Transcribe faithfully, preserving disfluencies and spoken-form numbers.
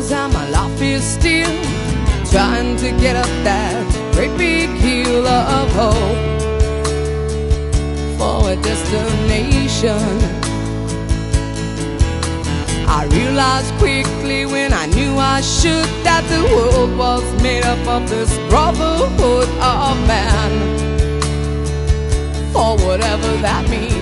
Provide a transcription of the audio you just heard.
scars and my life is still trying to get up that great big hill of hope for a destination. I realized quickly when I knew I should that the world was made up of this brotherhood of man, for whatever that means.